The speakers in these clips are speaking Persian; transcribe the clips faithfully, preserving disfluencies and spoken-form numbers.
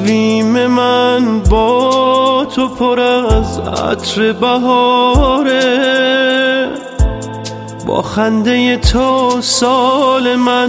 اقلیم من با تو پر از عطر بهاره، با خنده تو سال من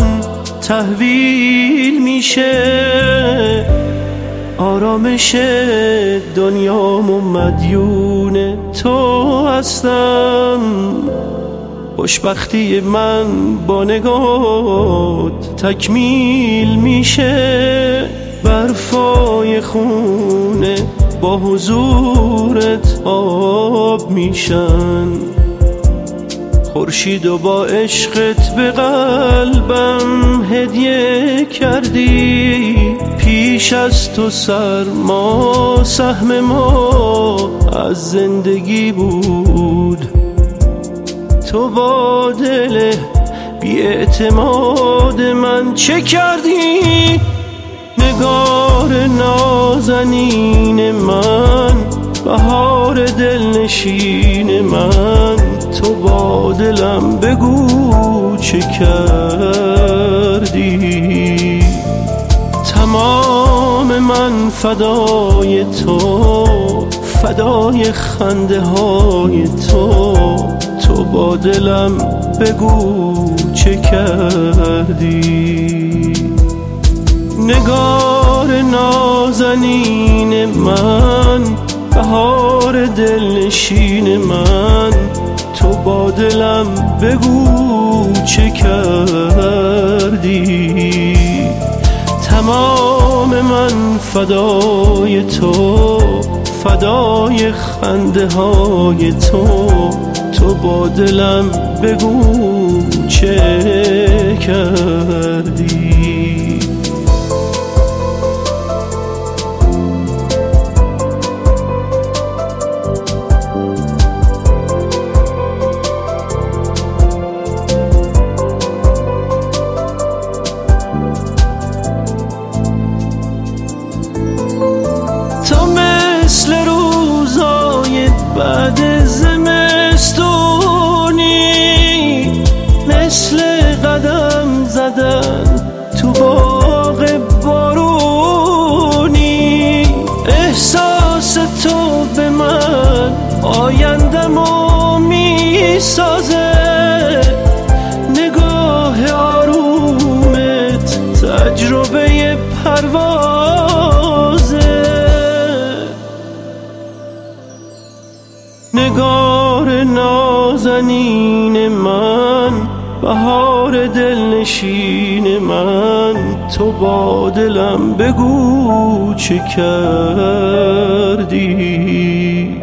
تحویل میشه. آرامش دنیام و مدیون تو هستم، خوشبختی من با نگات تکمیل میشه. برفای خونه با حضورت آب میشن، خورشید و با عشقت به قلبم هدیه کردی. پیش از تو سرما سهم ما از زندگی بود، تو با دل بی اعتماد من چه کردی؟ نگار نازنین من، بهار دلنشین من، تو با دلم بگو چه کردی؟ تمام من فدای تو، فدای خنده های تو، تو با دلم بگو چه کردی؟ نگار نازنین من، بهار دلنشین من، تو با دلم بگو چه کردی؟ تمام من فدای تو، فدای خنده های تو، تو با دلم بگو چه کردی؟ بعد زمستونی، مثل قدم زدن تو باغ بارونی. احساس تو به من آیندمو میسازه، نگاه آرومت تجربه پروازه. نگار نازنین من، بهار دلنشین من، تو با دلم بگو چه کردی؟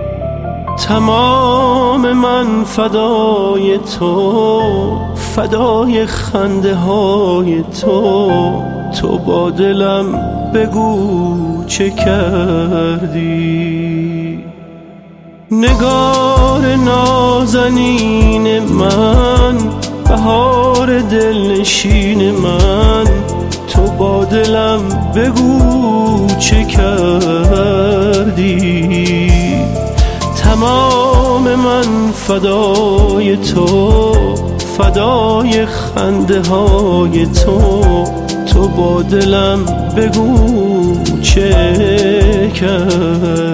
تمام من فدای تو، فدای خنده های تو، تو با دلم بگو چه کردی؟ نگار نازنین من، بهار دلنشین من، تو با دلم بگو چه کردی؟ تمام من فدای تو، فدای خنده های تو، تو با دلم بگو چه کردی؟